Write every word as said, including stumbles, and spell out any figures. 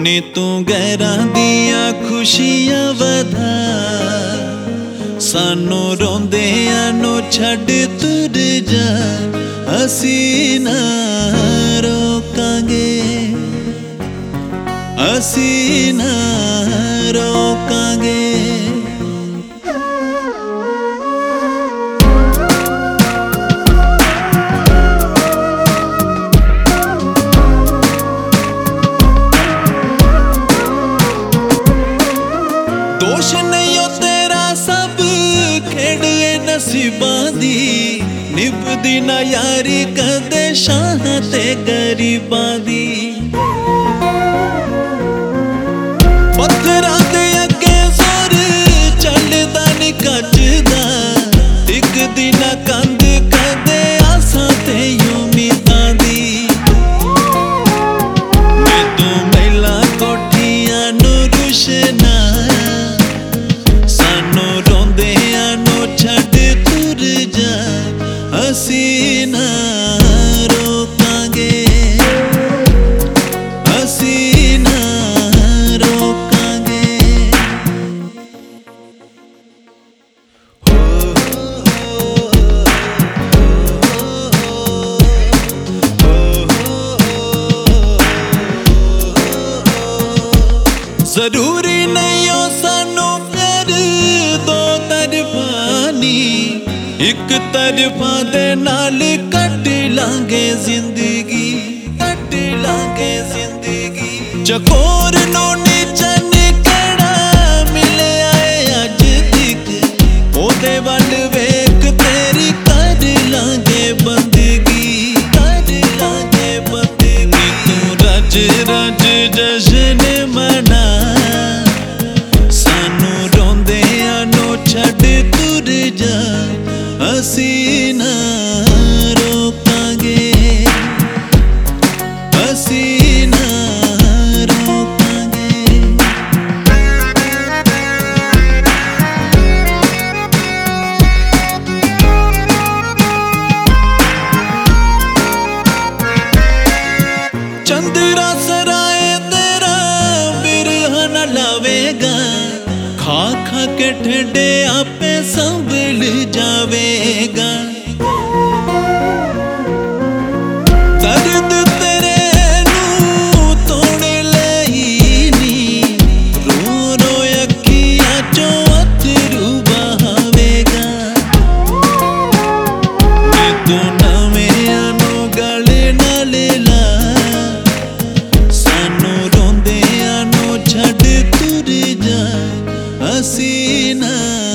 नी तू गैरां दियां खुशियां वधा, सानू रोंदियां नु छड्ड तुर जा। असी ना रोकांगे, असी ना रोकांगे। दोष नहीं हो तेरा सब खेड़ नसीबां दी, निभदी ना यारी कदे शाह ते गरीबां दी। पत्थरां दे अगे जोर चलदा नी कजदा, टिकदी ना कंध कदे आसां ते उम्मीदां दी। मैं तू मैला कोठियां नू रुशना, सानू रोंदियां नू छड्ड तुर जा। असी ना रोकांगे, असी ना रोकांगे। जरूरी नहीं हो सानू प्यार दो तरफानी, एक तरफा दे नाल कट लांगे जिंदगी, कट लांगे जिंदगी। चकोर नो नीचन केड़ा मिले आए अज दिख, ओदे वल वेख तेरी कर लांगे बंदगी, कर लांगे बंदगी। तू रज रज जश्न मना, सानू रोंदियां नु छड्ड तुर जा। असी ना रोकांगे, असी ना रोकांगे। चंद्रा सराय तेरा बिरहा न लावेगा, खा खा के ठंडे आपे संभल जावेगा। दर्द तेरे नू तोड़ लई नी, रो रो अखियां चों अथरू बहावेगा। मैं तू नवेआं नू गले नाल ला, सानू रोंदियां नू छड्ड तुर जा। असी ना